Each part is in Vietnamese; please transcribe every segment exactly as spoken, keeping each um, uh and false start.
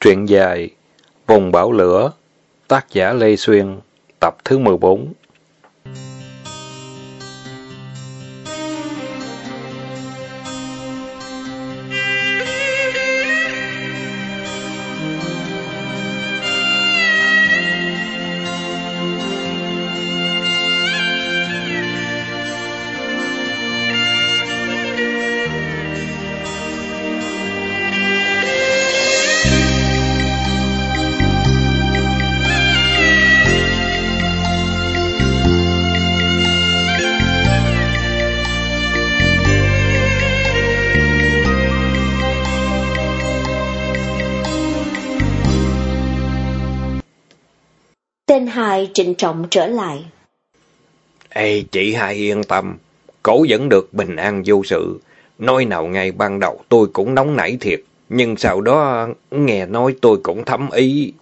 Truyện dài Vùng Bão Lửa, tác giả Lê Xuyên, tập thứ mười bốn. Tên Hai trịnh trọng trở lại. Ê, chị Hai yên tâm, cổ vẫn được bình an vô sự. Nói nào ngày ban đầu tôi cũng nóng nảy thiệt, nhưng sau đó nghe nói tôi cũng thấm ý.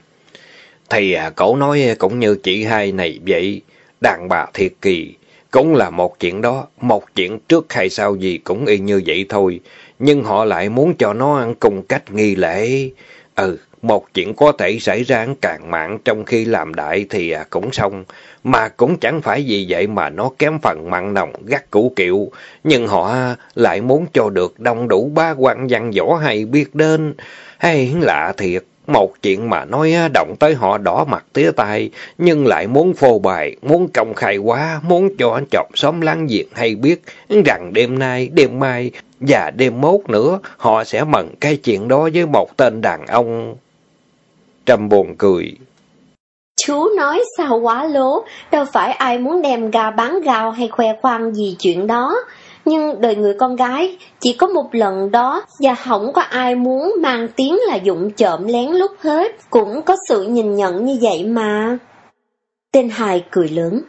Thì à, cổ nói cũng như chị Hai này vậy, đàn bà thiệt kỳ, cũng là một chuyện đó, một chuyện trước hay sau gì cũng y như vậy thôi. Nhưng họ lại muốn cho nó ăn cùng cách nghi lễ. Ừ, một chuyện có thể xảy ra càng mạng trong khi làm đại thì à, cũng xong. Mà cũng chẳng phải vì vậy mà nó kém phần mặn nồng gắt củ kiệu. Nhưng họ lại muốn cho được đông đủ bá quan văn võ hay biết đến. Hay lạ thiệt, một chuyện mà nói động tới họ đỏ mặt tía tai, nhưng lại muốn phô bày, muốn công khai quá, muốn cho chòm xóm láng giềng hay biết rằng đêm nay, đêm mai và đêm mốt nữa họ sẽ mần cái chuyện đó với một tên đàn ông. Trâm buồn cười. Chú nói sao quá lố, đâu phải ai muốn đem gà bán gạo hay khoe khoang gì chuyện đó. Nhưng đời người con gái chỉ có một lần đó, và không có ai muốn mang tiếng là dụng trộm lén lút hết, cũng có sự nhìn nhận như vậy mà. Tên Hai cười lớn.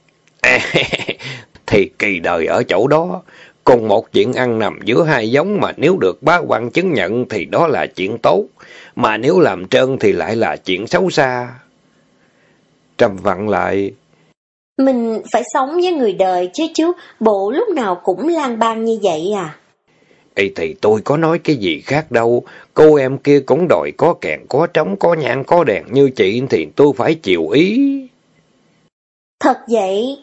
Thì kỳ đời ở chỗ đó, cùng một chuyện ăn nằm giữa hai giống mà nếu được bá quan chứng nhận thì đó là chuyện tốt, mà nếu làm trơn thì lại là chuyện xấu xa. Trâm vặn lại. Mình phải sống với người đời chứ chú, bộ lúc nào cũng lang bang như vậy à? Ê thì tôi có nói cái gì khác đâu, cô em kia cũng đòi có kèn, có trống, có nhang, có đèn như chị thì tôi phải chịu ý. Thật vậy?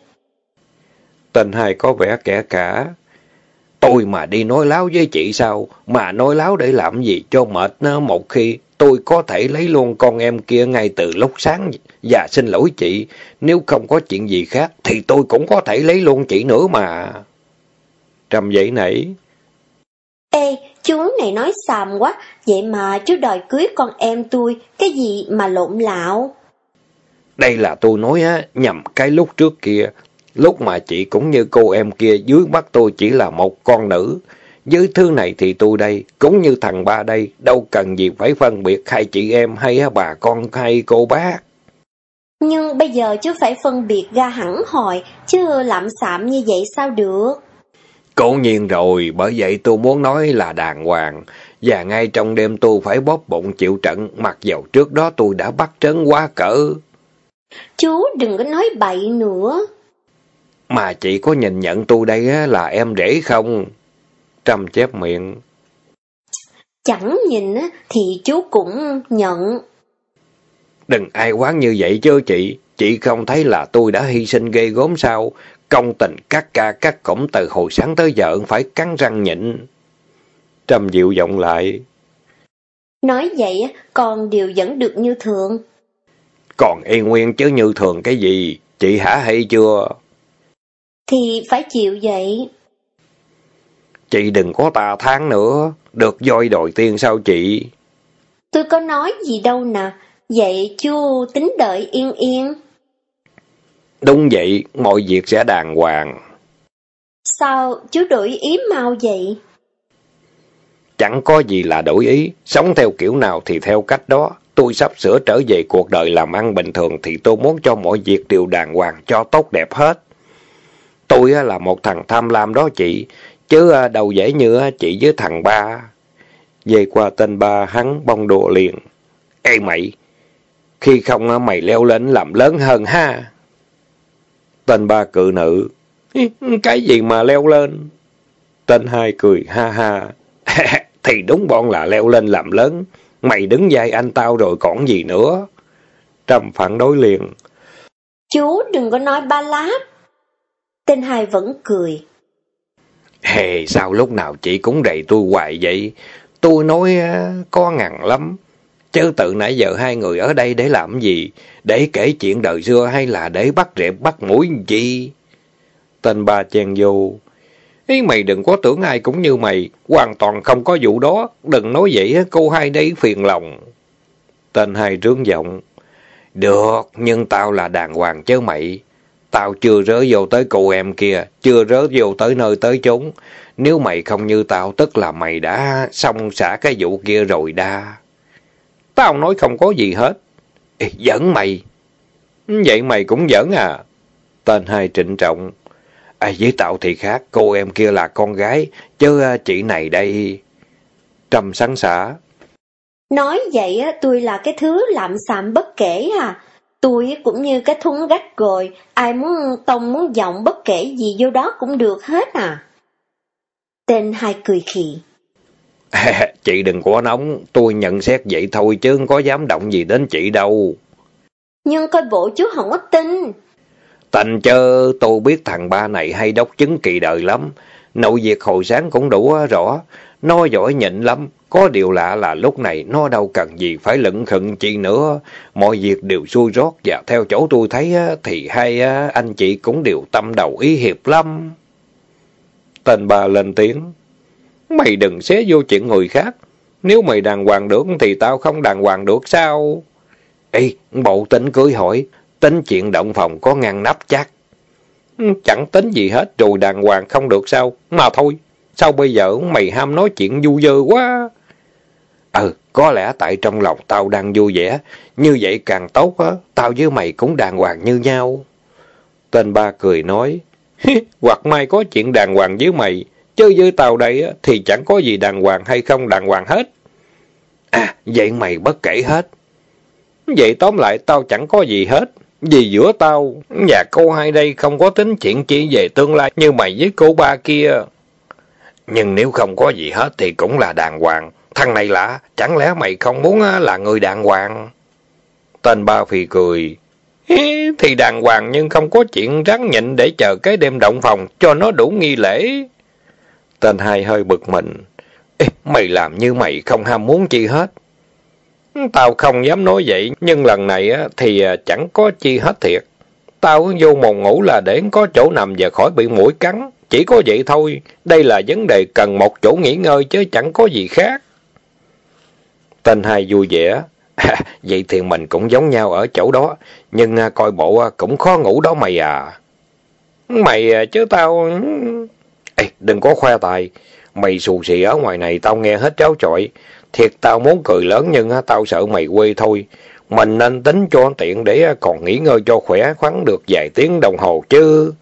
Tên Hai có vẻ kẻ cả. Tôi mà đi nói láo với chị sao, mà nói láo để làm gì cho mệt nó, một khi tôi có thể lấy luôn con em kia ngay từ lúc sáng. Và xin lỗi chị, nếu không có chuyện gì khác thì tôi cũng có thể lấy luôn chị nữa mà. Trâm dậy nảy. Ê, chú này nói xàm quá, vậy mà chú đòi cưới con em tôi, cái gì mà lộn lạo? Đây là tôi nói á, nhầm cái lúc trước kia, lúc mà chị cũng như cô em kia dưới mắt tôi chỉ là một con nữ. Với thứ này thì tôi đây, cũng như thằng Ba đây, đâu cần gì phải phân biệt hai chị em hay bà con hay cô bác. Nhưng bây giờ chú phải phân biệt ra hẳn hồi, chứ lạm xạm như vậy sao được? Cố nhiên rồi, bởi vậy tôi muốn nói là đàng hoàng. Và ngay trong đêm tôi phải bóp bụng chịu trận, mặc dầu trước đó tôi đã bắt trớn quá cỡ. Chú đừng có nói bậy nữa. Mà chị có nhìn nhận tôi đây á, là em rể không? Trâm chép miệng. Chẳng nhìn á, thì chú cũng nhận. Đừng ai quán như vậy chứ chị. Chị không thấy là tôi đã hy sinh ghê gớm sao? Công tình cắt ca cắt cổng từ hồi sáng tới giờ phải cắn răng nhịn. Trâm dịu giọng lại. Nói vậy còn điều vẫn được như thường. Còn y nguyên chứ như thường cái gì? Chị hả hay chưa? Thì phải chịu vậy. Chị đừng có tà tháng nữa. Được voi đòi tiên sao chị? Tôi có nói gì đâu nè. Vậy chú tính đợi yên yên. Đúng vậy, mọi việc sẽ đàng hoàng. Sao chú đổi ý mau vậy? Chẳng có gì là đổi ý, sống theo kiểu nào thì theo cách đó. Tôi sắp sửa trở về cuộc đời làm ăn bình thường thì tôi muốn cho mọi việc đều đàng hoàng, cho tốt đẹp hết. Tôi là một thằng tham lam đó chị, chứ đâu dễ như chị với thằng Ba. Về qua tên Ba hắn bông đùa liền. Ê mày, khi không mày leo lên làm lớn hơn ha. Tên Ba cự nữ. Cái gì mà leo lên? Tên Hai cười ha ha. Thì đúng bọn là leo lên làm lớn. Mày đứng vai anh tao rồi còn gì nữa. Trâm phản đối liền. Chú đừng có nói ba láp. Tên hai vẫn cười. Hề, sao lúc nào chị cũng đẩy tôi hoài vậy? Tôi nói có ngằn lắm. Chứ từ nãy giờ hai người ở đây để làm gì? Để kể chuyện đời xưa hay là để bắt rệp bắt mũi gì? Tên ba chen vô. Ý mày đừng có tưởng ai cũng như mày. Hoàn toàn không có vụ đó. Đừng nói vậy, cô hai đây phiền lòng. Tên hai trướng giọng. Được, nhưng tao là đàng hoàng chứ mày. Tao chưa rớ vô tới cô em kia, chưa rớ vô tới nơi tới chốn. Nếu mày không như tao, tức là mày đã xong xả cái vụ kia rồi đa. Tao nói không có gì hết. Ê, giỡn mày. Vậy mày cũng giỡn à? Tên hai trịnh trọng. À, với tao thì khác, cô em kia là con gái, chứ chị này đây... Trâm sáng xả. Nói vậy á, tôi là cái thứ lạm xàm bất kể à. Tôi cũng như cái thúng rách rồi, ai muốn tông muốn giọng bất kể gì vô đó cũng được hết à. Tên hai cười khì. À, chị đừng có nóng, tôi nhận xét vậy thôi chứ không có dám động gì đến chị đâu. Nhưng coi bộ chú không có tin. Tình chớ, tôi biết thằng ba này hay đốc chứng kỳ đời lắm. Nội việc hồi sáng cũng đủ rõ. Nó giỏi nhịn lắm. Có điều lạ là lúc này nó đâu cần gì phải lững khựng chi nữa. Mọi việc đều xuôi rót và theo chỗ tôi thấy thì hai anh chị cũng đều tâm đầu ý hiệp lắm. Tên ba lên tiếng. Mày đừng xé vô chuyện người khác. Nếu mày đàng hoàng được thì tao không đàng hoàng được sao? Ê, bộ tính cưới hỏi. Tính chuyện động phòng có ngăn nắp chắc. Chẳng tính gì hết rồi đàng hoàng không được sao? Mà thôi, sao bây giờ mày ham nói chuyện vui vơ quá? Ừ, có lẽ tại trong lòng tao đang vui vẻ. Như vậy càng tốt á. Tao với mày cũng đàng hoàng như nhau. Tên ba cười nói. Hoặc mai có chuyện đàng hoàng với mày. Chứ với tao đây á, thì chẳng có gì đàng hoàng hay không đàng hoàng hết. À, vậy mày bất kể hết. Vậy tóm lại tao chẳng có gì hết. Vì giữa tao và cô hai đây không có tính chuyện chi về tương lai như mày với cô ba kia. Nhưng nếu không có gì hết thì cũng là đàng hoàng. Thằng này lạ, chẳng lẽ mày không muốn là người đàng hoàng? Tên ba phì cười. Thì đàng hoàng nhưng không có chuyện ráng nhịn để chờ cái đêm động phòng cho nó đủ nghi lễ. Tên hai hơi bực mình. Ê, mày làm như mày không ham muốn chi hết. Tao không dám nói vậy, nhưng lần này á, thì chẳng có chi hết thiệt. Tao vô mồn ngủ là để có chỗ nằm và khỏi bị muỗi cắn. Chỉ có vậy thôi, đây là vấn đề cần một chỗ nghỉ ngơi chứ chẳng có gì khác. Tên hai vui vẻ. À, vậy thì mình cũng giống nhau ở chỗ đó, nhưng coi bộ cũng khó ngủ đó mày à. Mày chứ tao... Ê, đừng có khoe tài. Mày xù xì ở ngoài này tao nghe hết tráo trọi. Thiệt tao muốn cười lớn nhưng tao sợ mày quê thôi. Mình nên tính cho tiện để còn nghỉ ngơi cho khỏe khoắn được vài tiếng đồng hồ chứ.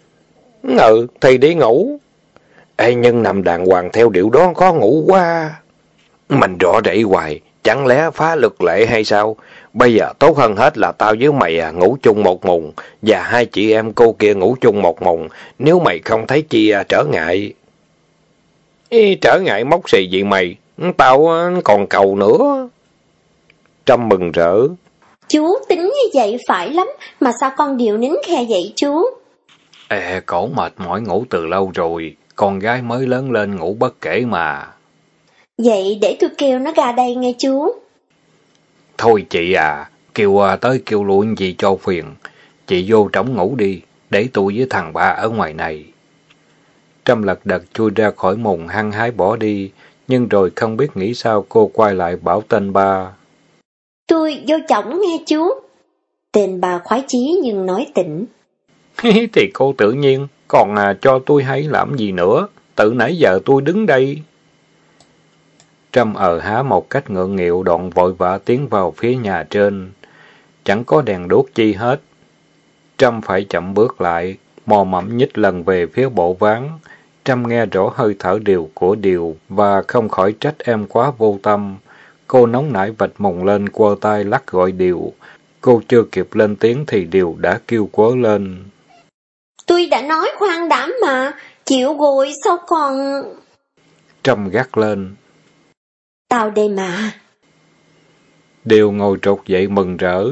Ừ, thì đi ngủ. Ê, nhưng nằm đàng hoàng theo điệu đó khó ngủ quá. Mình rõ rỉ hoài, chẳng lẽ phá luật lệ hay sao? Bây giờ tốt hơn hết là tao với mày à, ngủ chung một mùng, và hai chị em cô kia ngủ chung một mùng, nếu mày không thấy chi à, trở ngại. Ê, trở ngại móc xì gì mày? Tao còn cầu nữa. Trâm mừng rỡ. Chú tính như vậy phải lắm, mà sao con điều nín khe vậy chú? Ê, cổ mệt mỏi ngủ từ lâu rồi, con gái mới lớn lên ngủ bất kể mà. Vậy để tôi kêu nó ra đây nghe chú. Thôi chị à, kêu tới kêu lui gì cho phiền. Chị vô trống ngủ đi, để tôi với thằng ba ở ngoài này. Trâm lật đật chui ra khỏi mùng hăng hái bỏ đi, nhưng rồi không biết nghĩ sao cô quay lại bảo tên ba. Tôi vô chổng nghe chú. Tên ba khoái chí nhưng nói tỉnh. Thì cô tự nhiên, còn à, cho tôi hay làm gì nữa, tự nãy giờ tôi đứng đây. Trâm ờ há một cách ngượng nghịu đoạn vội vã tiến vào phía nhà trên. Chẳng có đèn đuốc chi hết. Trâm phải chậm bước lại, mò mẫm nhích lần về phía bộ ván. Trâm nghe rõ hơi thở Điều của Điều và không khỏi trách em quá vô tâm. Cô nóng nảy vạch mùng lên quơ tay lắc gọi Điều. Cô chưa kịp lên tiếng thì Điều đã kêu quớ lên. Tôi đã nói khoan đảm mà, chịu rồi sao còn... Trâm gắt lên. Tao đây mà. Điều ngồi trột dậy mừng rỡ.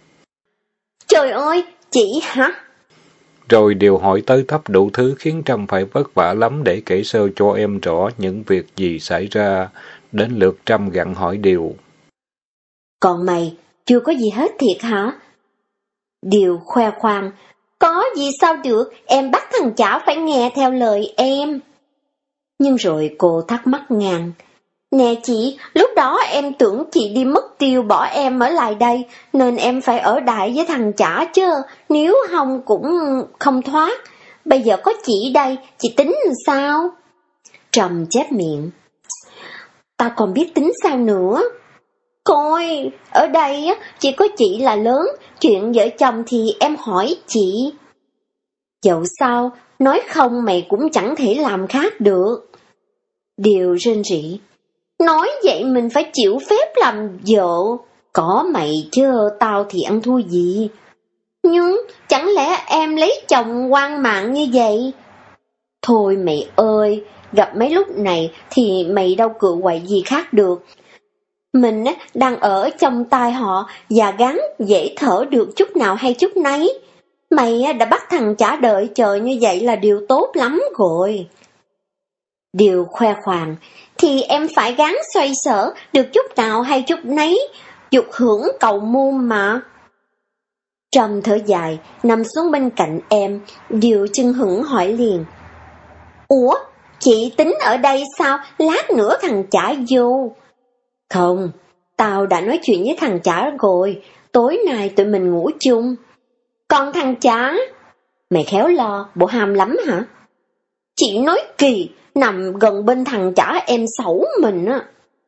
Trời ơi, chị hả? Rồi Điều hỏi tới thấp đủ thứ khiến Trâm phải vất vả lắm để kể sơ cho em rõ những việc gì xảy ra. Đến lượt Trâm gặng hỏi Điều. Còn mày, chưa có gì hết thiệt hả? Điều khoe khoang. Có gì sao được, em bắt thằng chả phải nghe theo lời em. Nhưng rồi cô thắc mắc ngàn. Nè chị, lúc đó em tưởng chị đi mất tiêu bỏ em ở lại đây, nên em phải ở đại với thằng chả chứ, nếu không cũng không thoát. Bây giờ có chị đây, chị tính làm sao? Trầm chép miệng. Tao còn biết tính sao nữa. Coi, ở đây á, chỉ có chị là lớn, chuyện vợ chồng thì em hỏi chị. Dẫu sao, nói không mày cũng chẳng thể làm khác được. Điều rên rỉ. Nói vậy mình phải chịu phép làm vợ. Có mày chứ tao thì ăn thua gì. Nhưng chẳng lẽ em lấy chồng ngoan mạng như vậy? Thôi mày ơi, gặp mấy lúc này thì mày đâu cựa quậy gì khác được. Mình đang ở trong tai họ và gắng dễ thở được chút nào hay chút nấy. Mày đã bắt thằng chả đợi chờ như vậy là điều tốt lắm rồi. Điều khoe khoang, thì em phải gắng xoay sở được chút nào hay chút nấy, dục hưởng cầu muôn mà. Trầm thở dài, nằm xuống bên cạnh em, Điều chưng hửng hỏi liền. Ủa, chị tính ở đây sao, lát nữa thằng chả vô? Không, tao đã nói chuyện với thằng chả rồi, tối nay tụi mình ngủ chung. Còn thằng chả? Mày khéo lo, bộ ham lắm hả? Chị nói kỳ, nằm gần bên thằng chả em xấu mình á.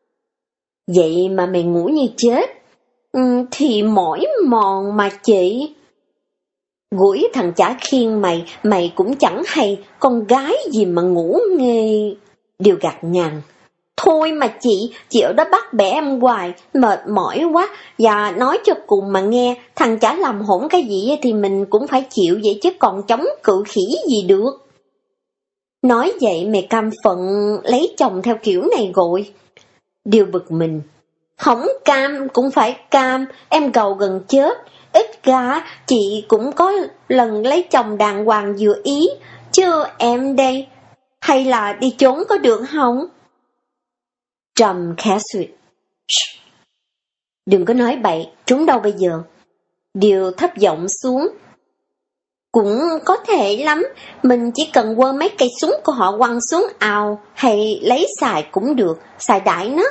Vậy mà mày ngủ như chết. Ừ, thì mỏi mòn mà chị. Gũi thằng chả khiêng mày, mày cũng chẳng hay, con gái gì mà ngủ nghê. Điều gạt ngàn. Thôi mà chị, chị ở đó bắt bẻ em hoài, mệt mỏi quá, và nói cho cùng mà nghe, thằng chả làm hỗn cái gì thì mình cũng phải chịu vậy chứ còn chống cự khỉ gì được. Nói vậy mày cam phận lấy chồng theo kiểu này rồi. Điều bực mình. Không cam cũng phải cam, em gầu gần chết. Ít ra chị cũng có lần lấy chồng đàng hoàng vừa ý, chứ em đây, hay là đi trốn có được không? Trầm khẽ suyệt. Đừng có nói bậy, trốn đâu bây giờ? Điều thấp giọng xuống. Cũng có thể lắm, mình chỉ cần quơ mấy cây súng của họ quăng xuống ao, hay lấy xài cũng được, xài đại nó.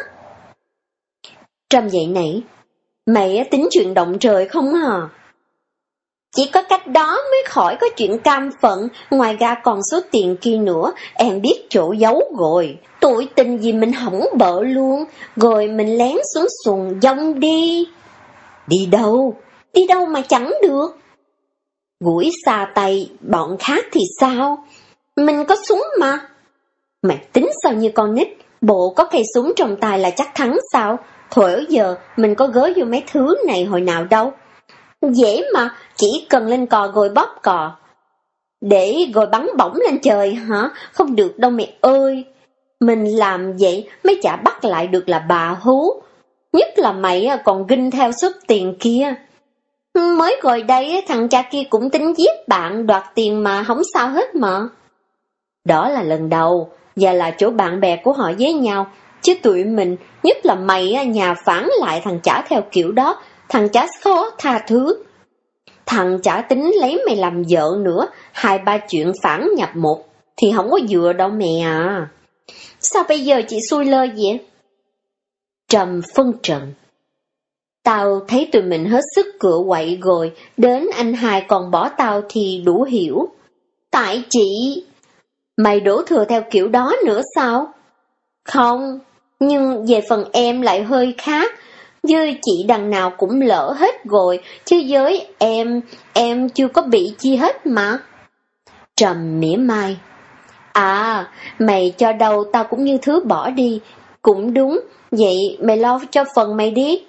Trầm dậy nảy, mày tính chuyện động trời không hả? Chỉ có cách đó mới khỏi có chuyện cam phận, ngoài ra còn số tiền kia nữa, em biết chỗ giấu rồi. Tụi tình gì mình hỏng bợ luôn, rồi mình lén xuống xuồng dông đi. Đi đâu? Đi đâu mà chẳng được. Gũi xa tay, bọn khác thì sao? Mình có súng mà. Mày tính sao như con nít, bộ có cây súng trong tay là chắc thắng sao? Thôi ở giờ mình có gới vô mấy thứ này hồi nào đâu. Dễ mà, chỉ cần lên cò rồi bóp cò. Để rồi bắn bổng lên trời hả? Không được đâu mẹ ơi. Mình làm vậy mới chả bắt lại được là bà hú. Nhất là mày còn ginh theo số tiền kia. Mới rồi đây thằng cha kia cũng tính giết bạn đoạt tiền mà không sao hết mà. Đó là lần đầu, và là chỗ bạn bè của họ với nhau. Chứ tụi mình, nhất là mày nhà phản lại thằng chả theo kiểu đó, thằng chả khó tha thứ. Thằng chả tính lấy mày làm vợ nữa, hai ba chuyện phản nhập một, thì không có vừa đâu mẹ à. Sao bây giờ chị xui lơ vậy? Trầm phân trần. Tao thấy tụi mình hết sức cựa quậy rồi, đến anh hai còn bỏ tao thì đủ hiểu. Tại chị... Mày đổ thừa theo kiểu đó nữa sao? Không, nhưng về phần em lại hơi khác. Với chị đằng nào cũng lỡ hết rồi, chứ với em, em chưa có bị chi hết mà. Trầm mỉa mai. À, mày cho đâu tao cũng như thứ bỏ đi. Cũng đúng, vậy mày lo cho phần mày đi.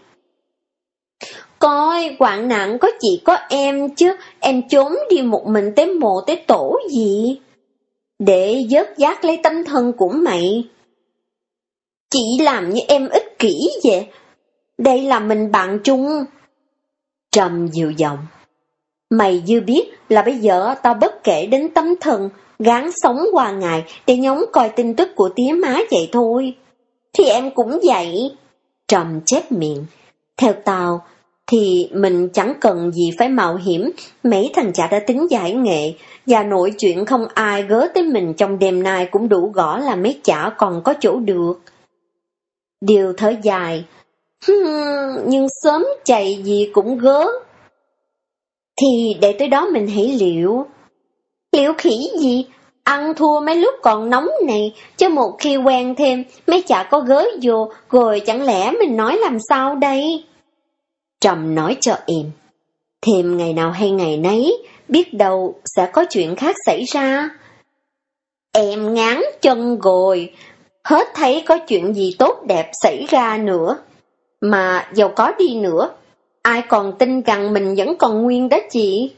Coi, hoạn nạn có chị có em chứ, em trốn đi một mình tới mộ tới tổ gì? Để vớt vát lấy tấm thân của mày. Chị làm như em ích kỷ vậy. đây là mình bạn chung. Trầm dịu giọng. Mày dư biết là bây giờ tao bất kể đến tâm thần, gắng sống qua ngày để nhóng coi tin tức của tía má vậy thôi. Thì em cũng vậy. Trầm chép miệng. Theo tao thì mình chẳng cần gì phải mạo hiểm, mấy thằng chả đã tính giải nghệ, và nội chuyện không ai gớ tới mình trong đêm nay cũng đủ gõ là mấy chả còn có chỗ được. Điều thở dài. Nhưng sớm chạy gì cũng gớ. Thì để tới đó mình hãy liệu. Liệu khỉ gì? Ăn thua mấy lúc còn nóng này, chứ một khi quen thêm, mấy chả có gớ vô, rồi chẳng lẽ mình nói làm sao đây? Trầm nói cho em. Thêm ngày nào hay ngày nấy, biết đâu sẽ có chuyện khác xảy ra. Em ngán chân rồi, hết thấy có chuyện gì tốt đẹp xảy ra nữa. Mà dầu có đi nữa, ai còn tin rằng mình vẫn còn nguyên đó chị?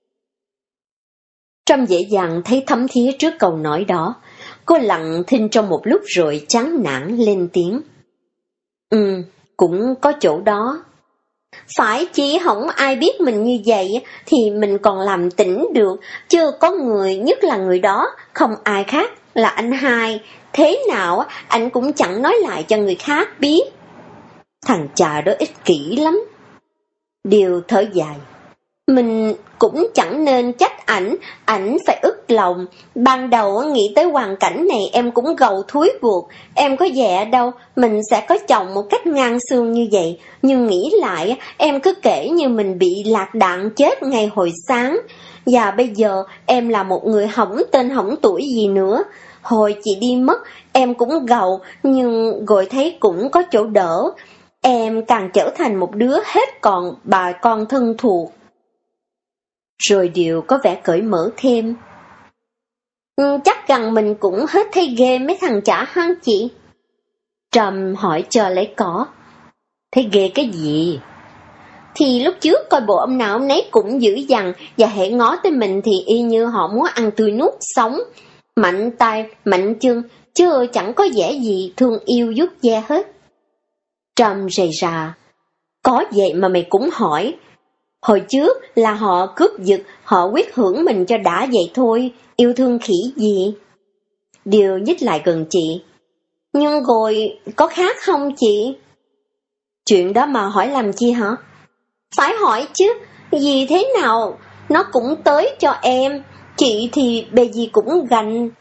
Trâm dễ dàng thấy thấm thía trước câu nói đó. Cô lặng thinh trong một lúc rồi chán nản lên tiếng. Ừ, cũng có chỗ đó. Phải chỉ không ai biết mình như vậy thì mình còn làm tỉnh được, chứ có người, nhất là người đó, không ai khác là anh hai. Thế nào anh cũng chẳng nói lại cho người khác biết. Thằng cha đó ích kỷ lắm. Điều thở dài. Mình cũng chẳng nên trách ảnh, ảnh phải ức lòng. Ban đầu nghĩ tới hoàn cảnh này em cũng gầu thúi ruột. Em có dè đâu, mình sẽ có chồng một cách ngang xương như vậy. Nhưng nghĩ lại, em cứ kể như mình bị lạc đạn chết ngày hồi sáng. Và bây giờ em là một người hỏng tên hỏng tuổi gì nữa. Hồi chị đi mất, em cũng gầu, nhưng rồi thấy cũng có chỗ đỡ. Em càng trở thành một đứa hết còn bà con thân thuộc. Rồi Điều có vẻ cởi mở thêm. Ừ, chắc rằng mình cũng hết thấy ghê mấy thằng chả hăng chị. Trầm hỏi cho lấy cỏ. Thấy ghê cái gì? Thì lúc trước coi bộ ông nào ông nấy cũng dữ dằn, và hễ ngó tới mình thì y như họ muốn ăn tươi nuốt sống. Mạnh tay, mạnh chân, chứ chẳng có vẻ gì thương yêu vuốt ve hết. Trầm rầy rà. Có vậy mà mày cũng hỏi. Hồi trước là họ cướp giật, họ quyết hưởng mình cho đã vậy thôi, yêu thương khỉ gì. Điều nhích lại gần chị. Nhưng rồi có khác không chị? Chuyện đó mà hỏi làm chi hả? Phải hỏi chứ, gì thế nào, nó cũng tới cho em, chị thì bề gì cũng gành.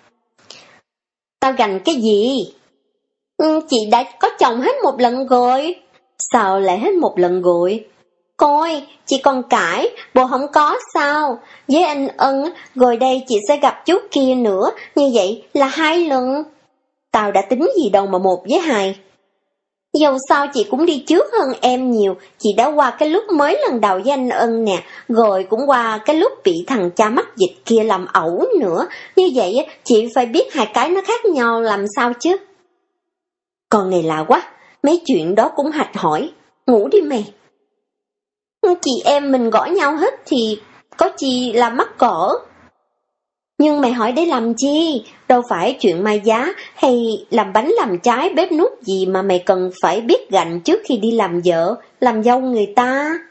Tao gành cái gì? Ừ, chị đã có chồng hết một lần rồi. Sao lại hết một lần rồi? Coi, chị còn cãi, bộ không có sao. Với anh Ân, rồi đây chị sẽ gặp chú kia nữa, như vậy là hai lần. Tao đã tính gì đâu mà một với hai. Dầu sao chị cũng đi trước hơn em nhiều, chị đã qua cái lúc mới lần đầu với anh Ân nè, rồi cũng qua cái lúc bị thằng cha mắc dịch kia làm ẩu nữa. Như vậy chị phải biết hai cái nó khác nhau làm sao chứ. Con này lạ quá, mấy chuyện đó cũng hạch hỏi. Ngủ đi mày. Chị em mình gõ nhau hết thì có chi là mắc cỡ. Nhưng mày hỏi để làm chi? Đâu phải chuyện mai giá hay làm bánh làm trái bếp nút gì mà mày cần phải biết gạnh trước khi đi làm vợ, làm dâu người ta.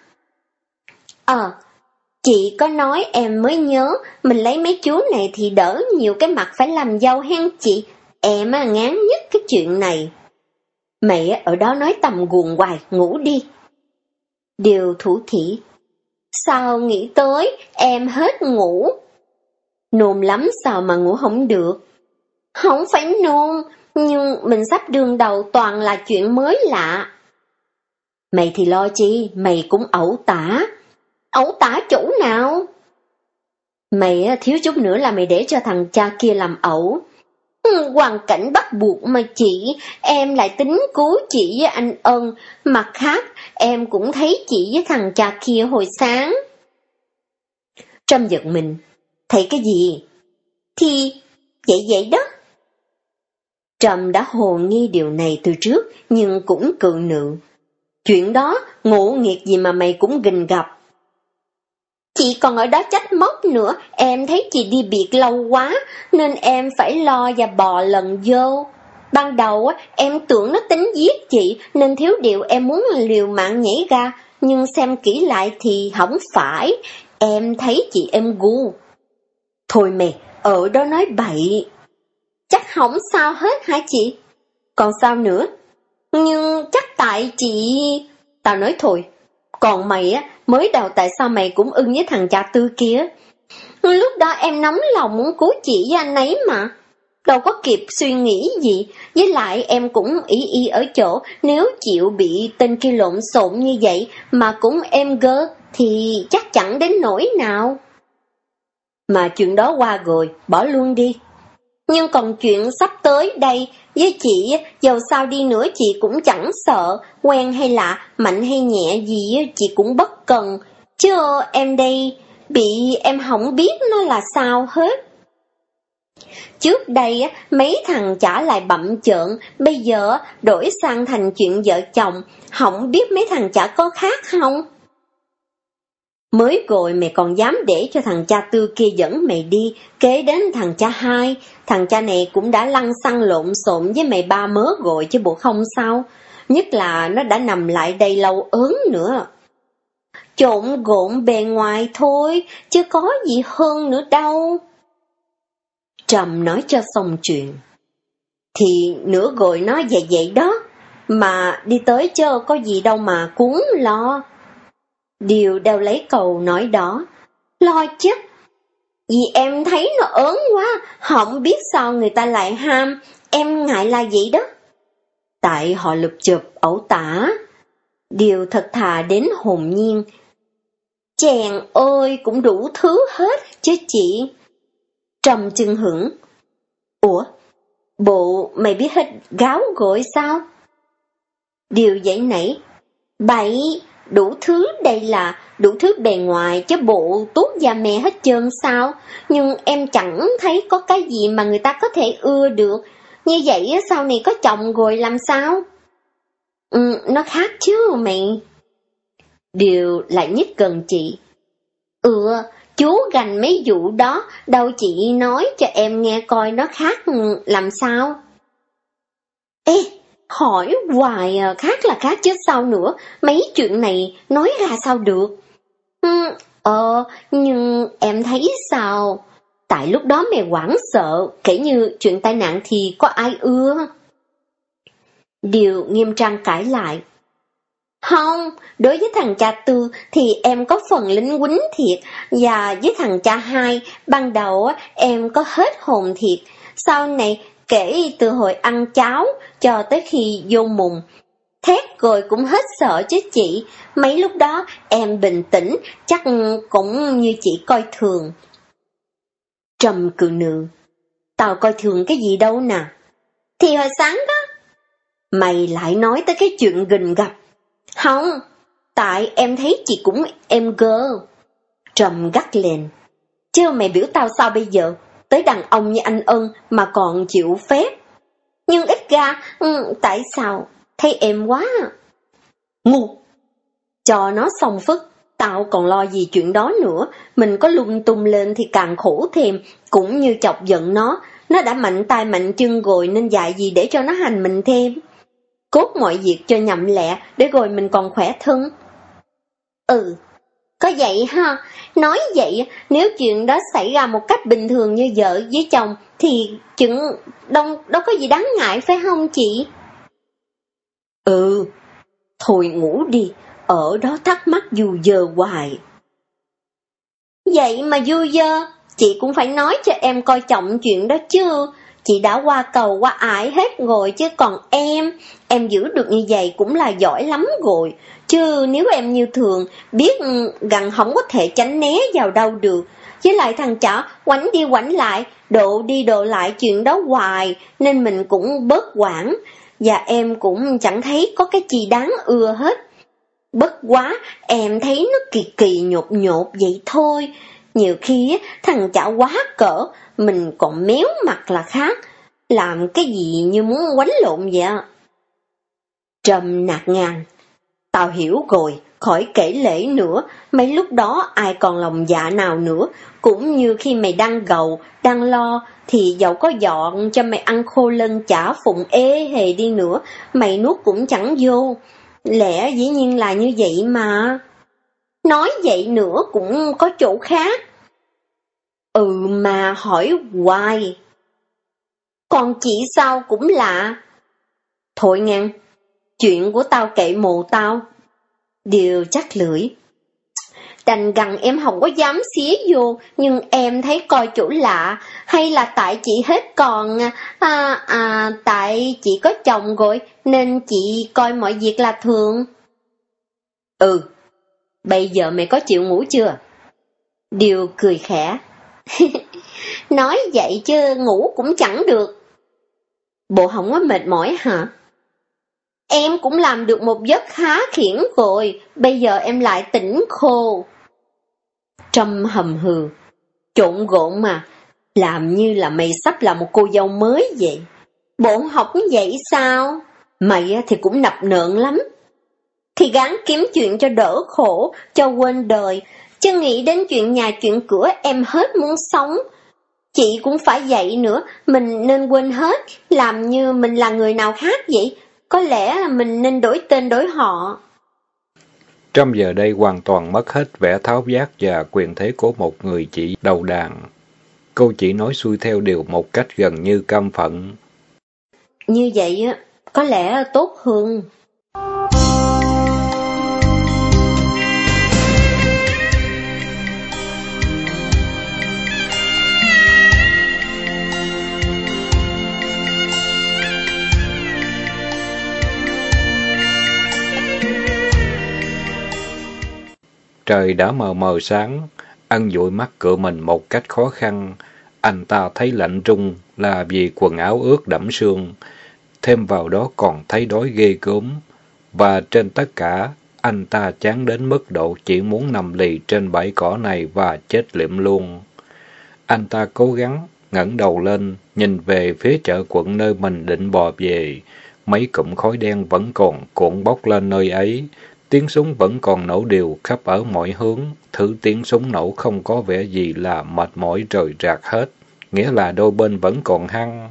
Ờ, chị có nói em mới nhớ, mình lấy mấy chú này thì đỡ nhiều cái mặt phải làm dâu hen chị. Em á ngán nhất cái chuyện này. Mày ở đó nói tầm guồng hoài, ngủ đi. Điều thủ thỉ. Sao nghĩ tới, em hết ngủ. Nôn lắm sao mà ngủ không được. Không phải nôn, nhưng mình sắp đương đầu toàn là chuyện mới lạ. Mày thì lo chi, mày cũng ẩu tả. Ẩu tả chỗ nào? Mày thiếu chút nữa là mày để cho thằng cha kia làm ẩu. Ừ, hoàn cảnh bắt buộc mà chị, em lại tính cứu chị với anh Ân. Mặt khác, em cũng thấy chị với thằng cha kia hồi sáng. Trâm giật mình. Thấy cái gì? Thì vậy vậy đó. Trâm đã hồ nghi điều này từ trước, nhưng cũng cự nữ. Chuyện đó, ngộ nghiệt gì mà mày cũng gình gặp. Chị còn ở đó trách móc nữa, em thấy chị đi biệt lâu quá, nên em phải lo và bò lần vô. Ban đầu em tưởng nó tính giết chị, nên thiếu điều em muốn liều mạng nhảy ra, nhưng xem kỹ lại thì không phải, em thấy chị em gu. Thôi mẹ, ở đó nói bậy. Chắc không sao hết hả chị? Còn sao nữa? Nhưng chắc tại chị... Tao nói thôi, còn mày á, mới đầu tại sao mày cũng ưng với thằng cha Tư kia? Lúc đó em nóng lòng muốn cứu chị với anh ấy mà. Đâu có kịp suy nghĩ gì, với lại em cũng ý y ở chỗ nếu chịu bị tên kia lộn xộn như vậy mà cũng em gơ thì chắc chẳng đến nỗi nào. Mà chuyện đó qua rồi, bỏ luôn đi. Nhưng còn chuyện sắp tới đây, với chị, dầu sao đi nữa chị cũng chẳng sợ, quen hay lạ, mạnh hay nhẹ gì chị cũng bất cần, chứ em đây bị em không biết nó là sao hết. Trước đây mấy thằng trả lại bậm trợn, bây giờ đổi sang thành chuyện vợ chồng, không biết mấy thằng chả có khác không? Mới rồi mày còn dám để cho thằng cha Tư kia dẫn mày đi, kế đến thằng cha hai, thằng cha này cũng đã lăng xăng lộn xộn với mày ba mớ rồi chứ bộ không sao, nhất là nó đã nằm lại đây lâu ớn nữa. Trộn gộn bề ngoài thôi, chứ có gì hơn nữa đâu. Trầm nói cho xong chuyện. Thì nửa rồi nó vậy vậy đó, mà đi tới chớ có gì đâu mà cuốn lo. Điều đeo lấy cầu nói đó. Lo chứ, vì em thấy nó ớn quá, không biết sao người ta lại ham, em ngại là vậy đó. Tại họ lụp chụp ẩu tả. Điều thật thà đến hồn nhiên. Chàng ơi, cũng đủ thứ hết chứ chị. Trầm chưng hửng. Ủa, bộ mày biết hết gáo gội sao? Điều dậy nảy. Bậy, đủ thứ đây là đủ thứ bề ngoài chứ bộ tuốt da mè hết trơn sao? Nhưng em chẳng thấy có cái gì mà người ta có thể ưa được. Như vậy sau này có chồng rồi làm sao? Ừ, nó khác chứ mày. Điều lại nhích gần chị. Ừ, chú gành mấy vụ đó, đâu chị nói cho em nghe coi nó khác làm sao. Ê, hỏi hoài khác là khác chứ sao nữa, mấy chuyện này nói ra sao được. Ừ, ờ, nhưng em thấy sao? Tại lúc đó mày hoảng sợ, kể như chuyện tai nạn thì có ai ưa. Điều nghiêm trang cãi lại. Không, đối với thằng cha Tư thì em có phần lính quýnh thiệt, và với thằng cha hai, ban đầu em có hết hồn thiệt, sau này kể từ hồi ăn cháo cho tới khi vô mùng. Thét rồi cũng hết sợ chứ chị, mấy lúc đó em bình tĩnh, chắc cũng như chị coi thường. Trầm cự nữ. Tao coi thường cái gì đâu nè. Thì hồi sáng đó. Mày lại nói tới cái chuyện gình gặp. Không, tại em thấy chị cũng em gơ. Trầm gắt lên. Chứ mày biểu tao sao bây giờ? Tới đàn ông như anh Ân mà còn chịu phép. Nhưng ít ra, ừ, tại sao? Thấy em quá. Ngu. Cho nó xong phức, tao còn lo gì chuyện đó nữa. Mình có lung tung lên thì càng khổ thêm, cũng như chọc giận nó. Nó đã mạnh tay mạnh chân rồi nên dạy gì để cho nó hành mình thêm. Cốt mọi việc cho nhậm lẹ để rồi mình còn khỏe thân. Ừ, có vậy ha. Nói vậy, nếu chuyện đó xảy ra một cách bình thường như vợ với chồng thì chuyện đâu, đâu có gì đáng ngại phải không chị? Ừ, thôi ngủ đi, ở đó thắc mắc dù giờ hoài. Vậy mà vui dơ, chị cũng phải nói cho em coi trọng chuyện đó chứ. Chị đã qua cầu qua ải hết rồi chứ còn em, em giữ được như vậy cũng là giỏi lắm rồi. Chứ nếu em như thường, biết rằng không có thể tránh né vào đâu được. Với lại thằng chả quánh đi quánh lại, độ đi độ lại chuyện đó hoài, nên mình cũng bớt quản. Và em cũng chẳng thấy có cái gì đáng ưa hết. Bất quá, em thấy nó kỳ kỳ nhột nhột vậy thôi. Nhiều khi thằng chả quá cỡ, mình còn méo mặt là khác. Làm cái gì như muốn quánh lộn vậy? Trầm nạt ngang. Tao hiểu rồi, khỏi kể lễ nữa, mấy lúc đó ai còn lòng dạ nào nữa, cũng như khi mày đang gầu, đang lo, thì dẫu có dọn cho mày ăn khô lân chả phụng ê hề đi nữa, mày nuốt cũng chẳng vô. Lẽ dĩ nhiên là như vậy mà. Nói vậy nữa cũng có chỗ khác. Ừ mà hỏi hoài. Còn chị sao cũng lạ. Thôi ngang, chuyện của tao kệ mồ tao. Điều chắc lưỡi. Đành gằn em không có dám xía vô, nhưng em thấy coi chỗ lạ, hay là tại chị hết còn, à, à, tại chị có chồng rồi, nên chị coi mọi việc là thường. Ừ, bây giờ mày có chịu ngủ chưa? Điều cười khẽ. Nói vậy chứ ngủ cũng chẳng được. Bộ không có mệt mỏi hả? Em cũng làm được một giấc khá khiển rồi, bây giờ em lại tỉnh khô. Trâm hầm hừ. Trộn gộn mà, làm như là mày sắp là một cô dâu mới vậy. Bộ học vậy sao? Mày thì cũng nập nợn lắm. Thì gắng kiếm chuyện cho đỡ khổ, cho quên đời, chứ nghĩ đến chuyện nhà chuyện cửa em hết muốn sống. Chị cũng phải vậy nữa, mình nên quên hết, làm như mình là người nào khác vậy. Có lẽ là mình nên đổi tên đổi họ. Trâm giờ đây hoàn toàn mất hết vẻ tháo vát và quyền thế của một người chị đầu đàn. Cô chỉ nói xuôi theo điều một cách gần như căm phận. Như vậy á, có lẽ tốt hơn. Trời đã mờ mờ sáng, Ân dụi mắt cựa mình một cách khó khăn. Anh ta thấy lạnh run là vì quần áo ướt đẫm sương, thêm vào đó còn thấy đói ghê gớm. Và trên tất cả, anh ta chán đến mức độ chỉ muốn nằm lì trên bãi cỏ này và chết liệm luôn. Anh ta cố gắng ngẩng đầu lên, nhìn về phía chợ quận nơi mình định bò về. Mấy cụm khói đen vẫn còn cuộn bốc lên nơi ấy. Tiếng súng vẫn còn nổ đều khắp ở mọi hướng, thứ tiếng súng nổ không có vẻ gì là mệt mỏi rời rạc hết, nghĩa là đôi bên vẫn còn hăng.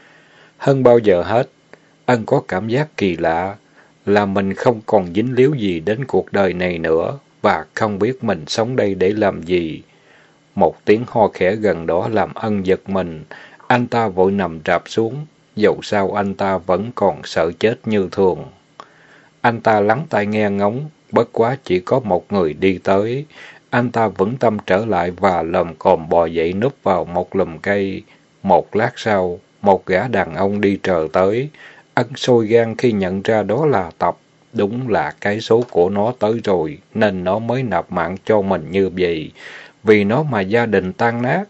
Hơn bao giờ hết, Ân có cảm giác kỳ lạ, là mình không còn dính líu gì đến cuộc đời này nữa, và không biết mình sống đây để làm gì. Một tiếng ho khẽ gần đó làm Ân giật mình, anh ta vội nằm rạp xuống, dẫu sao anh ta vẫn còn sợ chết như thường. Anh ta lắng tai nghe ngóng, bất quá chỉ có một người đi tới. Anh ta vững tâm trở lại và lồm cồm bò dậy núp vào một lùm cây. Một lát sau, một gã đàn ông đi chờ tới. Ân sôi gan khi nhận ra đó là Tập. Đúng là cái số của nó tới rồi, nên nó mới nạp mạng cho mình như vậy. Vì nó mà gia đình tan nát.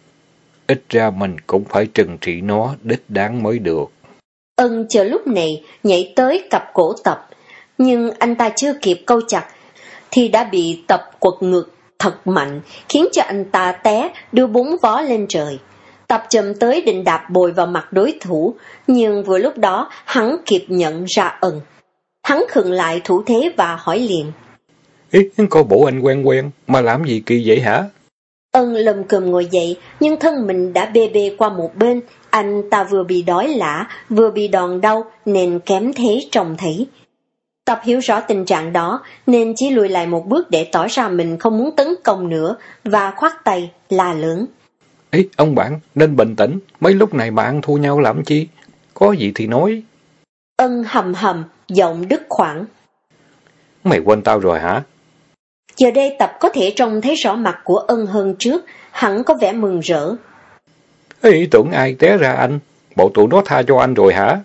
Ít ra mình cũng phải trừng trị nó đích đáng mới được. Ân chờ lúc này nhảy tới cặp cổ Tập. Nhưng anh ta chưa kịp câu chặt, thì đã bị Tập quật ngược thật mạnh, khiến cho anh ta té, đưa bốn vó lên trời. Tập chồm tới định đạp bồi vào mặt đối thủ, nhưng vừa lúc đó hắn kịp nhận ra Ân. Hắn khựng lại thủ thế và hỏi liền. Ý, cô bộ anh quen quen, mà làm gì kỳ vậy hả? Ân lầm cồm ngồi dậy, nhưng thân mình đã bê bê qua một bên. Anh ta vừa bị đói lả, vừa bị đòn đau, nên kém thế trông thấy. Tập hiểu rõ tình trạng đó, nên chỉ lùi lại một bước để tỏ ra mình không muốn tấn công nữa, và khoát tay, la lớn. Ê, ông bạn, nên bình tĩnh, mấy lúc này mà ăn thua nhau làm chi? Có gì thì nói. Ân hầm hầm, giọng đứt khoảng. Mày quên tao rồi hả? Giờ đây Tập có thể trông thấy rõ mặt của Ân hơn trước, hẳn có vẻ mừng rỡ. Ê, tưởng ai té ra anh, bộ tụi nó tha cho anh rồi hả?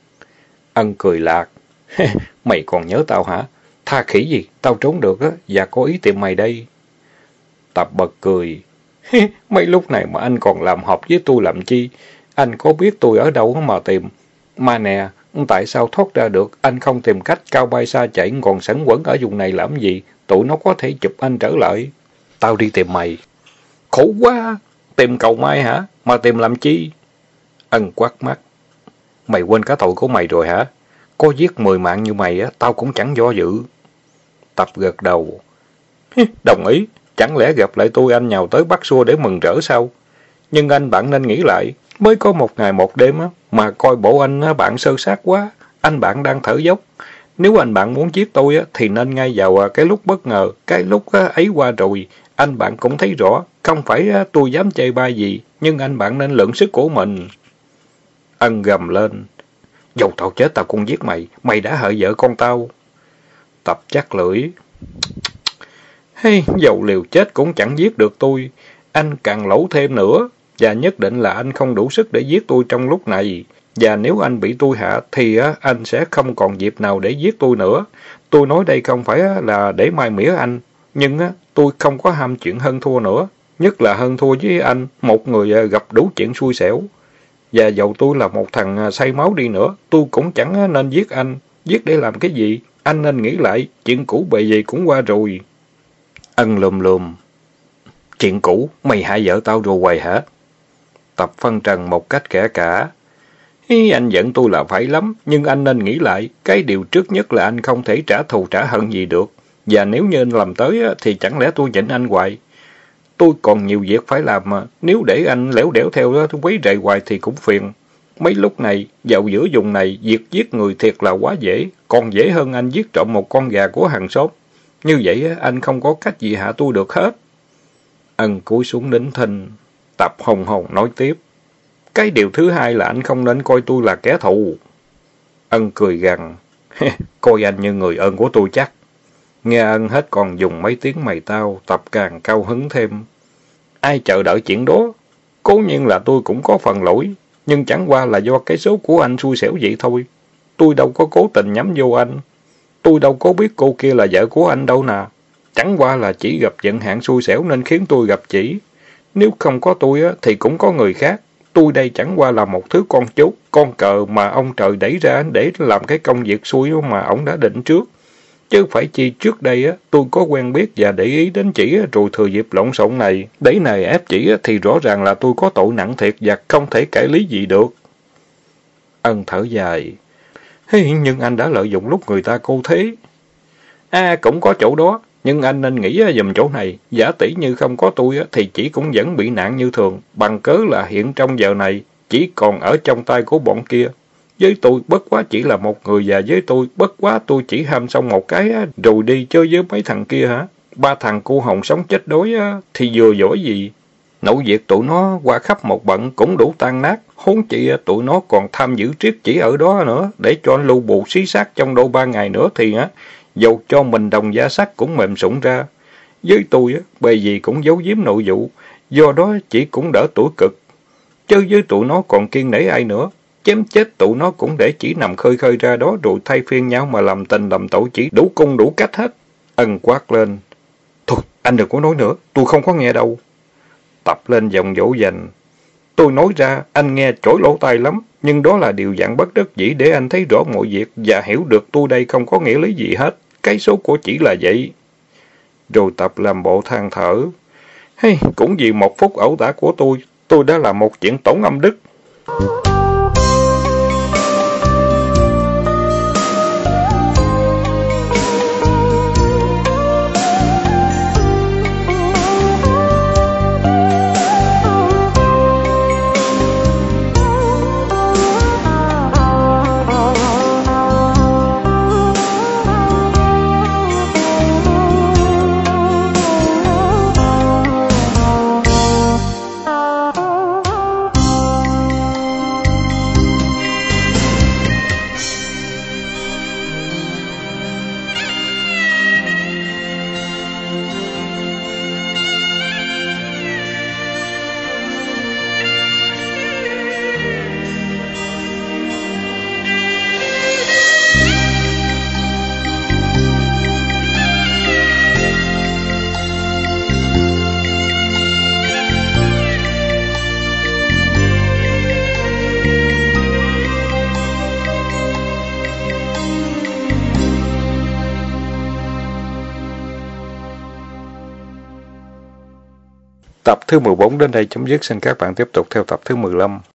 Ân cười lạc. Mày còn nhớ tao hả? Tha khỉ gì, tao trốn được á, và có ý tìm mày đây. Tập bật cười. Mấy lúc này mà anh còn làm hợp với tôi làm chi? Anh có biết tôi ở đâu mà tìm? Mà nè, tại sao thoát ra được, anh không tìm cách cao bay xa chạy còn sẵn quẩn ở vùng này làm gì? Tụi nó có thể chụp anh trở lại. Tao đi tìm mày. Khổ quá! Tìm cầu mai hả? Mà tìm làm chi? Ân quát mắt. Mày quên cả tội của mày rồi hả? Có giết mười mạng như mày á, tao cũng chẳng do dự. Tập gật đầu. Đồng ý, chẳng lẽ gặp lại tôi anh nhào tới bắt xua để mừng rỡ sao? Nhưng anh bạn nên nghĩ lại, mới có một ngày một đêm á, mà coi bộ anh bạn sơ sát quá, anh bạn đang thở dốc. Nếu anh bạn muốn giết tôi á, thì nên ngay vào cái lúc bất ngờ, cái lúc ấy qua rồi, anh bạn cũng thấy rõ, không phải tôi dám chê bai gì, nhưng anh bạn nên lượng sức của mình. Ân gầm lên. Dầu tao chết tao cũng giết mày, mày đã hại vợ con tao. Tập chắc lưỡi. Hey, dầu liều chết cũng chẳng giết được tôi, anh càng lẩu thêm nữa, và nhất định là anh không đủ sức để giết tôi trong lúc này. Và nếu anh bị tôi hạ, thì á, anh sẽ không còn dịp nào để giết tôi nữa. Tôi nói đây không phải là để mai mỉa anh, nhưng á, tôi không có ham chuyện hơn thua nữa. Nhất là hơn thua với anh, một người gặp đủ chuyện xui xẻo. Và dầu tôi là một thằng say máu đi nữa, tôi cũng chẳng nên giết anh. Giết để làm cái gì? Anh nên nghĩ lại, chuyện cũ bề gì cũng qua rồi. Ân lùm lùm. Chuyện cũ, mày hại vợ tao rồi hoài hả? Tập phân trần một cách kẻ cả. Ý, anh giận tôi là phải lắm, nhưng anh nên nghĩ lại, cái điều trước nhất là anh không thể trả thù trả hận gì được. Và nếu như anh làm tới, thì chẳng lẽ tôi nhịn anh hoài. Tôi còn nhiều việc phải làm mà, nếu để anh lẻo đẻo theo đó, quấy rầy hoài thì cũng phiền. Mấy lúc này, vào giữa vùng này, việc giết người thiệt là quá dễ, còn dễ hơn anh giết trộm một con gà của hàng xóm. Như vậy, anh không có cách gì hạ tôi được hết. Ân cúi xuống nín thinh. Tập hồng hồng nói tiếp. Cái điều thứ hai là anh không nên coi tôi là kẻ thù. Ân cười gằn. Coi anh như người ơn của tôi chắc. Nghe Ân hết còn dùng mấy tiếng mày tao, Tập càng cao hứng thêm. Ai chờ đợi chuyện đó? Cố nhiên là tôi cũng có phần lỗi, nhưng chẳng qua là do cái số của anh xui xẻo vậy thôi. Tôi đâu có cố tình nhắm vô anh. Tôi đâu có biết cô kia là vợ của anh đâu nè. Chẳng qua là chỉ gặp vận hạn xui xẻo nên khiến tôi gặp chỉ. Nếu không có tôi á, thì cũng có người khác. Tôi đây chẳng qua là một thứ con chốt, con cờ mà ông trời đẩy ra để làm cái công việc xui mà ông đã định trước. Chứ phải chi trước đây á, tôi có quen biết và để ý đến chỉ rồi thừa dịp lộn xộn này. Để này ép chỉ thì rõ ràng là tôi có tội nặng thiệt và không thể cải lý gì được. Ân thở dài. Hey, nhưng anh đã lợi dụng lúc người ta cô thế. À, cũng có chỗ đó. Nhưng anh nên nghĩ dùm chỗ này, giả tỷ như không có tôi thì chỉ cũng vẫn bị nạn như thường, bằng cớ là hiện trong giờ này chỉ còn ở trong tay của bọn kia. Với tôi bất quá chỉ là một người, và với tôi bất quá tôi chỉ ham xong một cái rồi đi chơi với mấy thằng kia hả? Ba thằng cô hồng sống chết đói thì vừa giỏi gì. Nội việc tụi nó qua khắp một bận cũng đủ tan nát, huống chi tụi nó còn tham giữ triết chỉ ở đó nữa, để cho anh lưu bù xí xác trong đâu ba ngày nữa thì á, dầu cho mình đồng da sắt cũng mềm sụng ra. Với tôi á, bề gì cũng giấu giếm nội vụ, do đó chỉ cũng đỡ tuổi cực. Chứ với tụi nó còn kiên nể ai nữa, chém chết tụi nó cũng để chỉ nằm khơi khơi ra đó rồi thay phiên nhau mà làm tình làm tội chỉ đủ cung đủ cách hết. Ân quát lên. Thôi, anh đừng có nói nữa, tôi không có nghe đâu. Tập lên giọng dỗ dành. Tôi nói ra, anh nghe chổi lỗ tai lắm, nhưng đó là điều dạng bất đắc dĩ để anh thấy rõ mọi việc và hiểu được tôi đây không có nghĩa lý gì hết. Cái số của chỉ là vậy. Rồi Tập làm bộ than thở. Hey, cũng vì một phút ẩu tả của tôi, tôi đã làm một chuyện tổn âm đức. Tập thứ mười bốn đến đây chấm dứt. Xin các bạn tiếp tục theo tập thứ mười lăm.